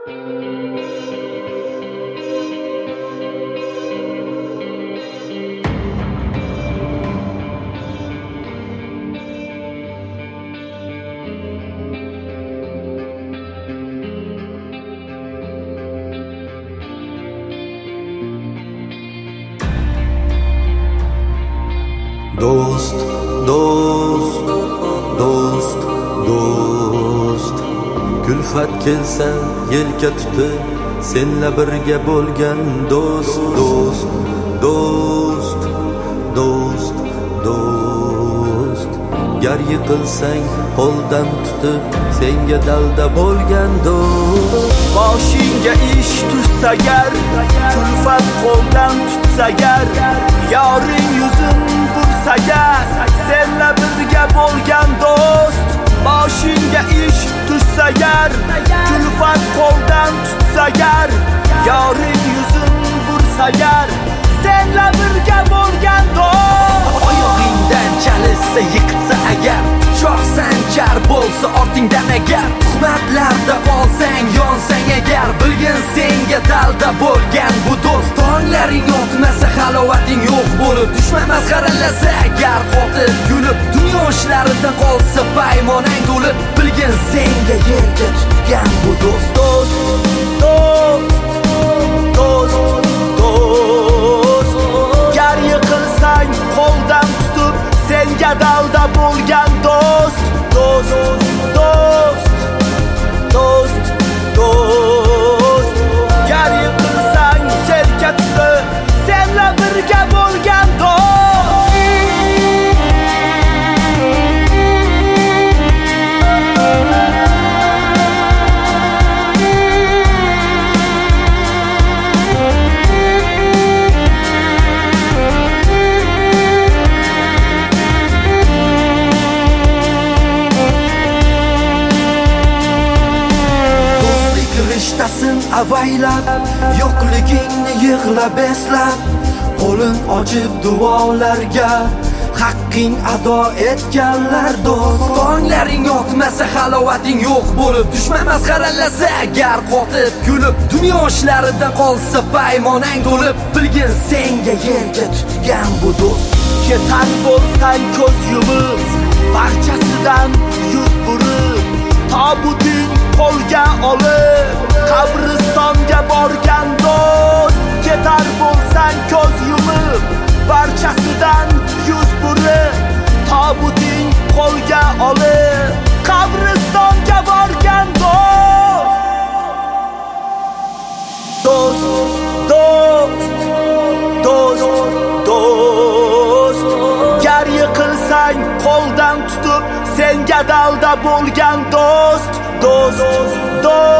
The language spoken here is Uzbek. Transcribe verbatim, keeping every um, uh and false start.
Dost, dost, dost, dost. Kulfat kelsa yelka tutib, senla birga bo'lgan dost, dost, dost, dost, dost. Gar yiqilsang qo'ldan tutib, senga dalda bo'lgan dost. Boshingga ish tushsa gar, kulfat qo'ldan tutsa gar, yoring yuzin bursa gar, senla birga bo'lgan dost. Boshingga ish tushsa gar, kulfat qo'ldan tutsa gar, yoring yuzin bursa gar, senla birga bo'lgan dost. Oyog'ingdan chalishsa yiqitsa agar, shoh sanchar bo'lsa ortingdan agar, tuhmatlarda qolsang yonsang agar, bilgin senga dalda bo'lgan bu do'st. Tonglaring o'tmasa halovating yo'q bo'lib, dushman masxaralasa agar, qotib kulib, dunyo ishlarida qolsa paymonang to'lib, bilgin senga yerga tutgan bu do'st. Do'st, do'st, do'st, do'st. Gar yiqilsang qo'ldan tutib, senga dalda bo'lgan do'st. Do'st, do'st, do'st, do'st. Gar yiqilsang yelka tutib, senla birga bo'lgan do'st. Rishtasin avaylab, yo'qligingni yig'lab eslab, qo'lin ochib duolarga haqqing ado etganlar do'st. Tonglaring o'tmasa halovating yo'q bo'lib, dushman masxaralasa agar, qotib kulib, dunyo ishlarida qolsa paymonang to'lib, bilgin senga yerga tutgan bu do'st. Ketar bo'lsang ko'z yumib, barchasidan yuz burib, tobuting qo'lga olib, qabristonga borgan do'st. Ketar bo'lsang ko'z yumib, barchasidan yuz burib, tobuting qo'lga olib, qabristonga borgan do'st. Do'st, do'st, do'st, do'st. Gar yiqilsang qo'ldan tutib, senga dalda bo'lgan do'st. Do'st, do'st.